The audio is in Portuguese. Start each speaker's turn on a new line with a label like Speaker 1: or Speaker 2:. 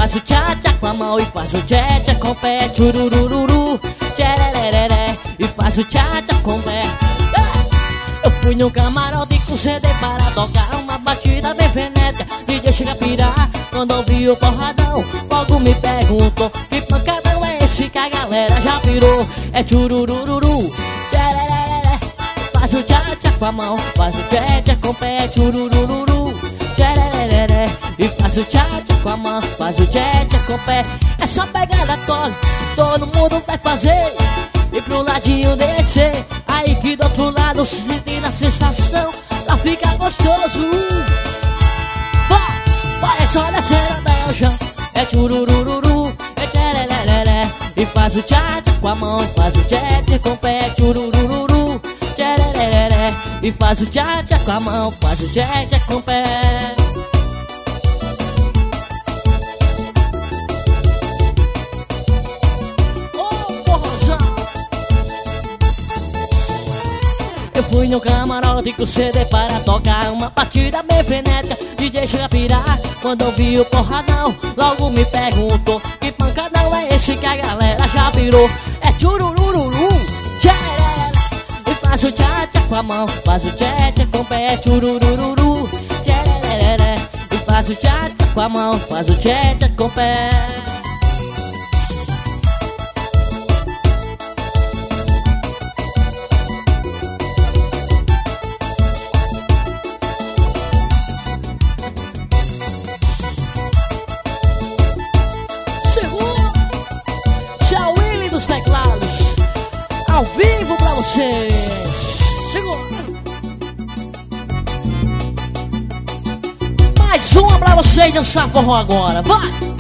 Speaker 1: faço tchá-tchá com a mão e faço tchá-tchá com o pé, tchururururu, tcherereré, e faço tchá-tchá com o pé. Eu fui num camarote com CD para tocar uma batida bem frenética. DJ chega a pirar quando ouvi o porradão. Logo me perguntou: que pancadão é esse que a galera já pirou? É tchururururu, tcherereré, faço tchá-tchá com a mão, faço tchá-tchá com o pé, tchururururu, tcherereré, e faço tchá-tchá com a mão, faço tchá-tchá com o pé. É só pegada toda, todo mundo vai fazer e pro ladinho descer. Aí que do outro lado se sentir a sensação pra ficar gostoso. Vai, é só descer até o chão. É tchururururu, é tcherereré, e faz o tchá-tchá com a mão, faz o tchá-tchá com o pé, tchururururu, tcherereré, e faz o tchá-tchá com a mão, faz o tchá-tchá com o pé. Eu fui no camarote com CD para tocar uma batida bem frenética. DJ chega a pirar quando ouvi o porradão. Logo me perguntou: que pancadão é esse que a galera já pirou? É tchururururu, tchereré, e faz o tchá-tchá com a mão, faz o tchá-tchá com o pé, tchururururu, tchereré, e faz o tchá-tchá com a mão, faz o tchá-tchá com o pé. Ao vivo pra vocês. Chegou. Mais uma pra vocês dançar forró agora. Vai.